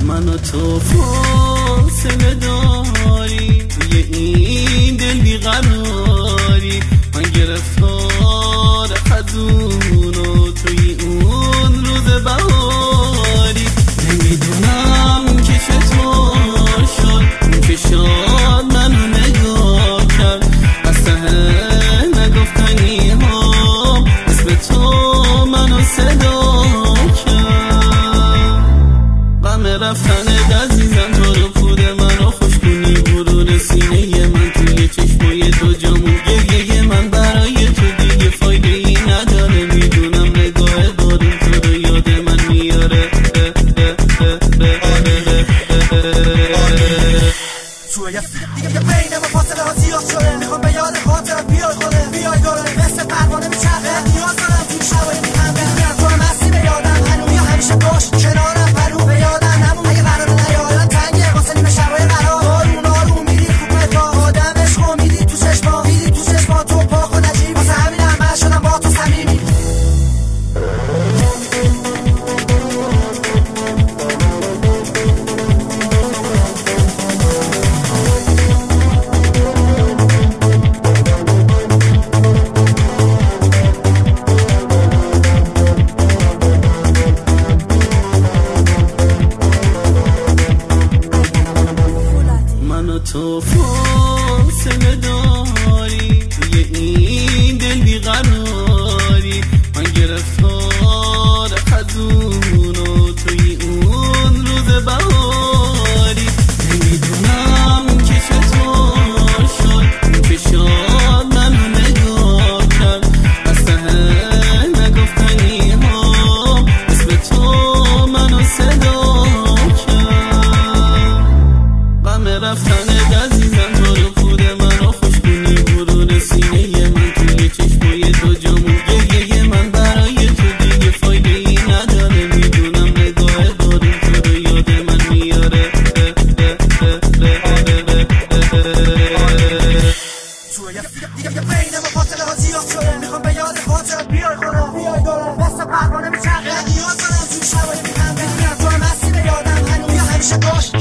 من و تو فاصله داری، توی این دل بیقراری، من گرفتار خزون و توی اون روز بهاری. نمیدونم که چطور شد اون که شاد منو نگاه کرد، از ته نگفتنی ها اسم تو منو صدا کرد. غم رفتن عزیزم تو رو پود منو خوشگونی، برون سینه من توی چشمای تو جامون، گریه من برای تو دیگه فایده ای نداره. میدونم نگاه داریم تو رو یاد من میاره. دیگه بین ما فاصله ها زیاد شده، میخوام به یاد خاطرت بیای خونه، بیای دوره مثل پروانه میچرخه. نیاز دارم توی شبای میخنده، میاد تو هم هستی به یادم هنوز، یا همیشه باش کنارم پرو به یادم همون. اگه قراره نیادم تنگه واسه نیمه شبای قرار، آروم آروم میری خوب نگاه آدم عشقو میدی تو چشما، میدی تو چشما تو پاک و نجیب، واسه همینم من شدم با تو صمیمی. تو فاصله داری، توی این دل بیقراری، من گرفتار خزون و توی اون روز بهاری. نمیدونم که چطور شد اون که شاد منو نگاه کرد، از ته نگفتنی ها اسم تو منو صدا کرد. غم رفتن عزیزم تو رو پود منو خوشگونی، برون سینه من توی چشمای تو جامون، گریه من برای تو دیگه فایده ای نداره. میدونم نگاه داریم تو رو یاد من میاره. دیگه بین ما فاصله ها زیاد شده، میخوام به یاد خاطرت بیای خونه، بیای دوره مثل پروانه میچرخه. نیاز دارم توی شبای میخنده، میاد تو هم هستی به یادم هنوز، یا همیشه باش